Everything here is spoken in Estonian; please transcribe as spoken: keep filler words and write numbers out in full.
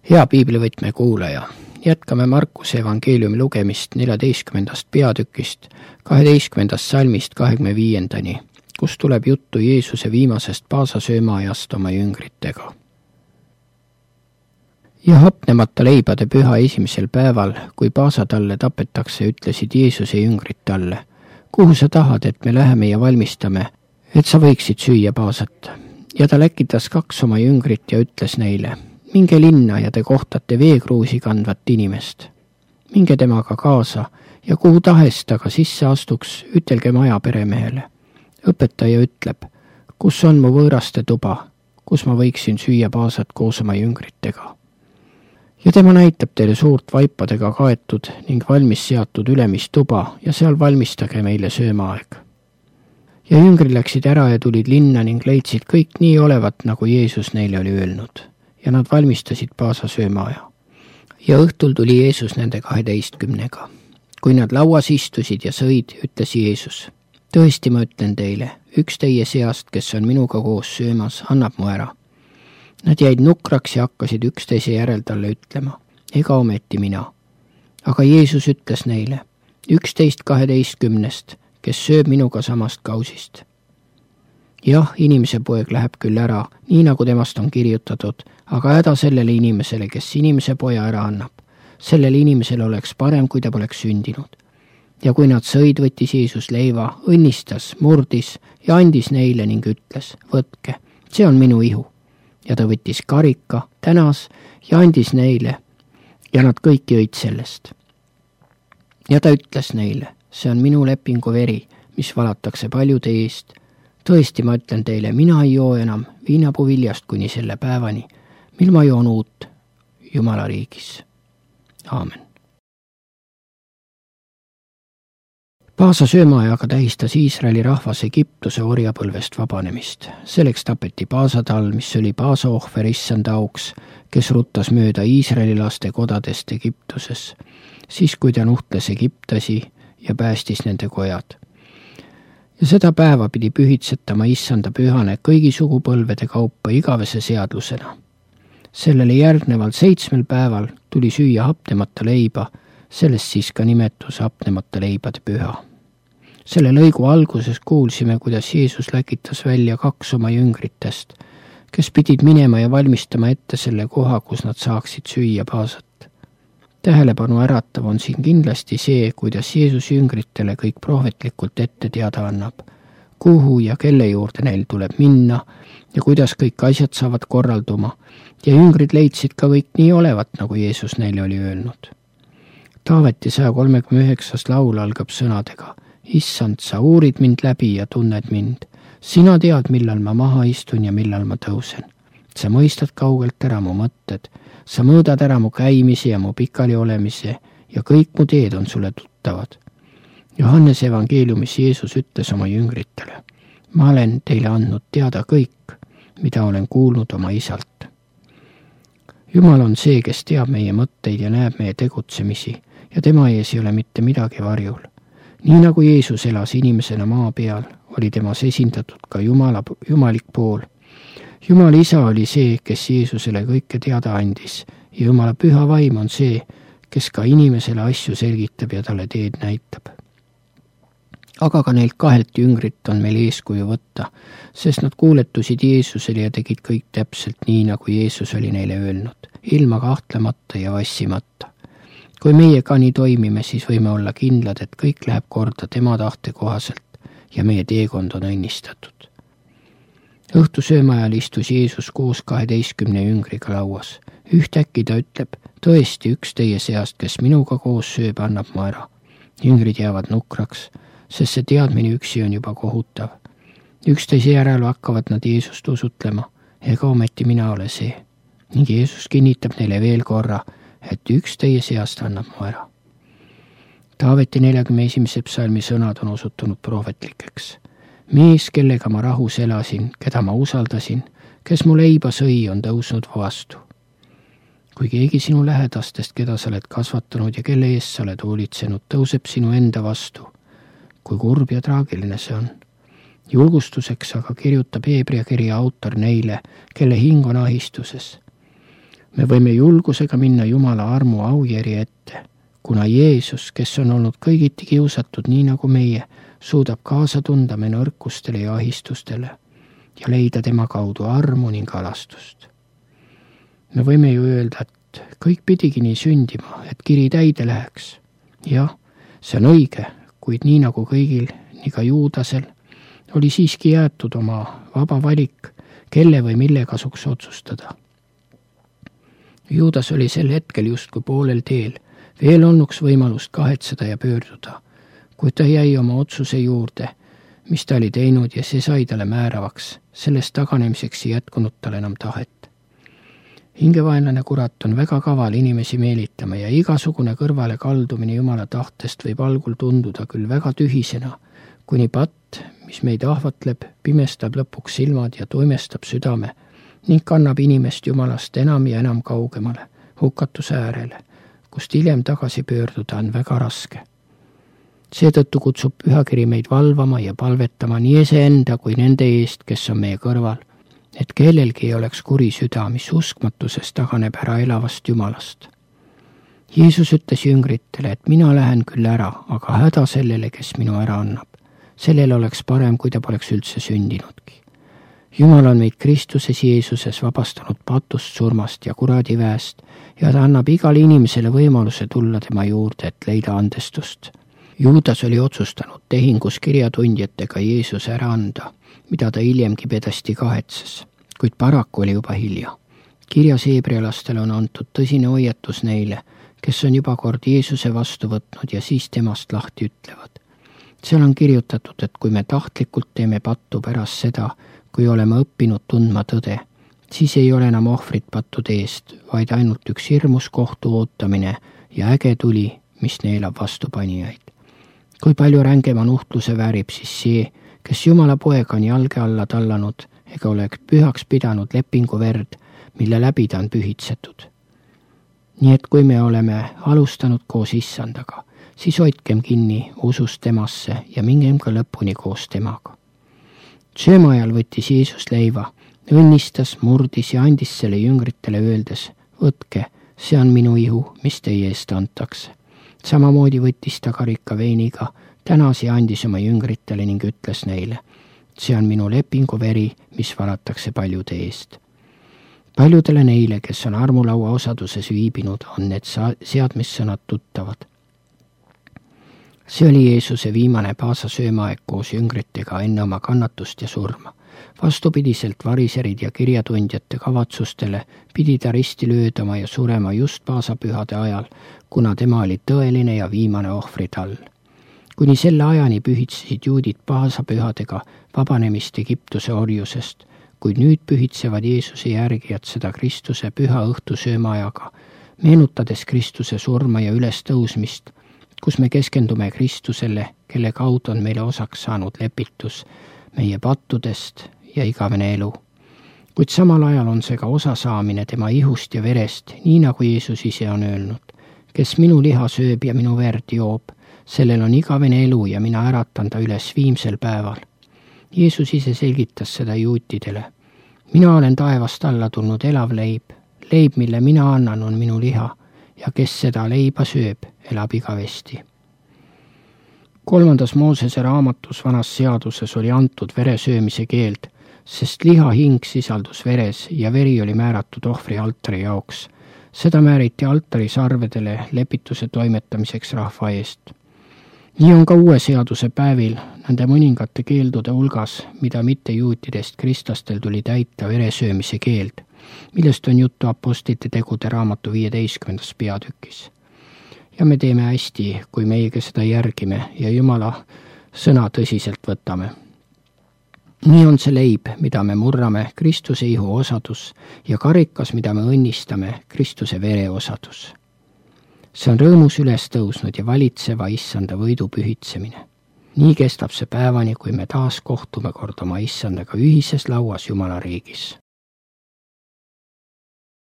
Hea piiblivõtme kuulaja, jätkame Markuse evangeeliumi lugemist neljateistkümnendast peatükist, kaheteistkümnendast salmist kahekümne viiendani, kus tuleb juttu Jeesuse viimasest paasasöömaajast oma jüngritega. Ja hapnemata leibade püha esimesel päeval, kui paasatalle tapetakse, ütlesid Jeesuse jüngrid talle: kuhu sa tahad, et me läheme ja valmistame, et sa võiksid süüa paasat? Ja ta läkitas kaks oma jüngrit ja ütles neile: minge linna ja te kohtate veekruusi kandvat inimest. Minge temaga kaasa ja kuhu tahes ta ka sisse astuks, ütelge maja peremehele. Õpetaja ütleb: kus on mu võõraste tuba, kus ma võiksin süüa paasat koos oma jüngritega? Ja tema näitab teile suurt vaipadega kaetud ning valmis seatud ülemist tuba ja seal valmistage meile söömaaeg. Ja jüngrid läksid ära ja tulid linna ning leidsid kõik nii olevat, nagu Jeesus neile oli öelnud. Ja nad valmistasid paasa söömaaja. Ja õhtul tuli Jeesus nende kaheteistkümnega. Kui nad lauas istusid ja sõid, ütles Jeesus: tõesti ma ütlen teile, üks teie seast, kes on minuga koos söömas, annab mu ära. Nad jäid nukraks ja hakkasid üksteise järel talle ütlema: ega ometi mina. Aga Jeesus ütles neile: üksteist kaheteistkümnest, kes sööb minuga samast kausist. Jah, inimese poeg läheb küll ära, nii nagu temast on kirjutatud, aga häda sellele inimesele, kes inimese poja ära annab. Sellele inimesele oleks parem, kui ta poleks sündinud. Ja kui nad sõid, võttis Jeesus leiva, õnnistas, murdis ja andis neile ning ütles: võtke, see on minu ihu. Ja ta võttis karika, tänas ja andis neile ja nad kõik jõid sellest. Ja ta ütles neile: see on minu lepingu veri, mis valatakse paljude eest. Tõesti, ma ütlen teile, mina ei joo enam viinapuu viljast kuni selle päevani, mil ma joon uut Jumala riigis. Aamen. Paasa söömaajaga tähistas Iisraeli rahvas Egiptuse orjapõlvest vabanemist. Selleks tapeti paasatall, mis oli paasaohver issanda auks, kes ruttas mööda Iisraeli laste kodadest Egiptuses, siis kui ta nuhtles egiptasi ja päästis nende kojad. Ja seda päeva pidi pühitsetama issanda pühane kõigi sugupõlvede kaupa igavese seadlusena. Sellele järgneval seitsmel päeval tuli süüa hapnemata leiba, sellest siis ka nimetus hapnemata leibade püha. Selle lõigu alguses kuulsime, kuidas Jeesus läkitas välja kaks oma jüngritest, kes pidid minema ja valmistama ette selle koha, kus nad saaksid süüa paasat. Tähelepanu äratav on siin kindlasti see, kuidas Jeesus jüngritele kõik prohvetlikult ette teada annab, kuhu ja kelle juurde neil tuleb minna ja kuidas kõik asjad saavad korralduma, ja jüngrid leidsid ka kõik nii olevat, nagu Jeesus neile oli öelnud. Taaveti saja kolmekümne üheksas laul algab sõnadega: issand, sa uurid mind läbi ja tunned mind. Sina tead, millal ma maha istun ja millal ma tõusen. Sa mõistad kaugelt ära mu mõtted. Sa mõõdad ära mu käimise ja mu pikali olemise ja kõik mu teed on sulle tuttavad. Johannese evangeeliumis Jeesus ütles oma jüngritele: ma olen teile andnud teada kõik, mida olen kuulnud oma isalt. Jumal on see, kes teab meie mõtteid ja näeb meie tegutsemisi ja tema ees ei ole mitte midagi varjul. Nii nagu Jeesus elas inimesena maa peal, oli temas esindatud ka Jumala, jumalik pool. Jumala isa oli see, kes Jeesusele kõike teada andis ja Jumala püha vaim on see, kes ka inimesele asju selgitab ja talle teed näitab. Aga ka neilt kahelt jüngrit on meil eeskuju võtta, sest nad kuuletusid Jeesusele ja tegid kõik täpselt nii, nagu Jeesus oli neile öelnud, ilma kahtlemata ja vassimata. Kui meie ka nii toimime, siis võime olla kindlad, et kõik läheb korda tema tahte kohaselt ja meie teekond on õnnistatud. Õhtusööma ajal istus Jeesus koos kaheteistkümne jüngriga lauas. Ühtäkki ta ütleb: tõesti, üks teie seast, kes minuga koos sööb, annab mu ära. Jüngrid jäävad nukraks, sest see teadmine üksi on juba kohutav. Üksteise järel hakkavad nad Jeesust usutlema: ega ometi mina ole see. Ning Jeesus kinnitab neile veel korra, et üks teie seast annab mu ära. Taaveti neljakümne esimese psalmi sõnad on osutunud prohvetlikeks. Mees, kellega ma rahus elasin, keda ma usaldasin, kes mu leiba sõi, on tõusnud vastu. Kui keegi sinu lähedastest, keda sa oled kasvatanud ja kelle eest sa oled hoolitsenud, tõuseb sinu enda vastu, kui kurb ja traagiline see on. Julgustuseks aga kirjutab Hebra kirja autor neile, kelle hing on ahistuses. me võime julgusega minna Jumala armu aujärje ette, kuna Jeesus, kes on olnud kõigiti kiusatud nii nagu meie, suudab kaasa tunda me nõrkustele ja ahistustele ja leida tema kaudu armu ning alastust. Me võime ju öelda, et kõik pidigi nii sündima, et kiri täide läheks. Jah, see on õige, kuid nii nagu kõigil, nii ka Juudasel, oli siiski jäetud oma vaba valik, kelle või mille kasuks otsustada. Juudas oli sel hetkel justkui poolel teel, veel olnuks võimalust kahetseda ja pöörduda, kuid ta jäi oma otsuse juurde, mis ta oli teinud ja see sai talle määravaks, sellest taganemiseks ei jätkunud tal enam tahet. Hingevaenlane kurat on väga kaval inimesi meelitama ja igasugune kõrvale kaldumine Jumala tahtest võib algul tunduda küll väga tühisena, kuni patt, mis meid ahvatleb, pimestab lõpuks silmad ja toimestab südame ning kannab inimest Jumalast enam ja enam kaugemale, hukatuse äärele, kust hiljem tagasi pöörduda on väga raske. Seetõttu kutsub pühakiri meid valvama ja palvetama nii iseenda kui nende eest, kes on meie kõrval, et kellelgi ei oleks kuri süda, mis uskmatuses taganeb ära elavast Jumalast. Jeesus ütles jüngritele, et mina lähen küll ära, aga häda sellele, kes minu ära annab. Sellel oleks parem, kui ta poleks üldse sündinudki. Jumal on meid Kristuses Jeesuses vabastanud patust, surmast ja kuradi väest ja ta annab igale inimesele võimaluse tulla tema juurde, et leida andestust. Juudas oli otsustanud tehingus kirjatundjatega Jeesuse ära anda, mida ta hiljemgi pedasti kahetses, kuid paraku oli juba hilja. Kirjas heebrealastele on antud tõsine hoiatus neile, kes on juba kord Jeesuse vastu võtnud ja siis temast lahti ütlevad. Seal on kirjutatud, et kui me tahtlikult teeme pattu pärast seda, kui oleme õppinud tundma tõde, siis ei ole enam ohvrit pattude eest, vaid ainult üks hirmus kohtu ootamine ja äge tuli, mis neelab vastupanijaid. Kui palju rängema nuhtluse väärib siis see, kes Jumala poega on jalge alla tallanud ega ole pühaks pidanud lepingu verd, mille läbi ta on pühitsetud. Nii et kui me oleme alustanud koos Issandaga, siis hoidkem kinni usust temasse ja mingem ka lõpuni koos temaga. Sööma ajal võttis Jeesus leiva, õnnistas, murdis ja andis selle jüngritele öeldes, võtke, see on minu ihu, mis teie eest antakse. Samamoodi võttis ta karika veiniga, tänas ja andis oma jüngritele ning ütles neile, see on minu lepingu veri, mis valatakse paljude eest. Paljudele neile, kes on armulaua osaduses viibinud, on need seadmissõnad tuttavad. See oli Jeesuse viimane paasa söömaaeg koos jüngritega enne oma kannatust ja surma. Vastupidiselt variserid ja kirjatundjate kavatsustele pidi ta risti löödama ja surema just paasapühade ajal, kuna tema oli tõeline ja viimane ohvrid all. Kuni selle ajani pühitsesid juudid paasapühadega vabanemist Egiptuse orjusest, kuid nüüd pühitsevad Jeesuse järgijad seda Kristuse püha õhtusöömaajaga, meenutades Kristuse surma ja üles tõusmist, kus me keskendume Kristusele, kelle kaudu on meile osaks saanud lepitus meie pattudest ja igavene elu. Kuid samal ajal on see ka osa saamine tema ihust ja verest, nii nagu Jeesus ise on öelnud, kes minu liha sööb ja minu verd joob, sellel on igavene elu ja mina äratan ta üles viimsel päeval. Jeesus ise selgitas seda juutidele. Mina olen taevast alla tulnud elav leib, leib, mille mina annan, on minu liha ja kes seda leiba sööb, elab igavesti. Kolmandas Moosese raamatus vanas seaduses oli antud veresöömise keeld, sest liha hing sisaldus veres ja veri oli määratud ohvri altari jaoks. Seda määriti altari sarvedele lepituse toimetamiseks rahva eest. Nii on ka uue seaduse päevil nende mõningate keeldude hulgas, mida mitte juutidest kristlastel tuli täita veresöömise keeld, millest on juttu apostlite tegude raamatu viieteistkümnendas peatükis. Ja me teeme hästi, kui meiega seda järgime ja Jumala sõna tõsiselt võtame. Nii on see leib, mida me murrame, Kristuse ihu osadus ja karikas, mida me õnnistame, Kristuse vere osadus. See on rõõmus üles tõusnud ja valitseva Issanda võidu pühitsemine. Nii kestab see päevani, kui me taas kohtume kord oma Issandaga ühises lauas Jumala riigis.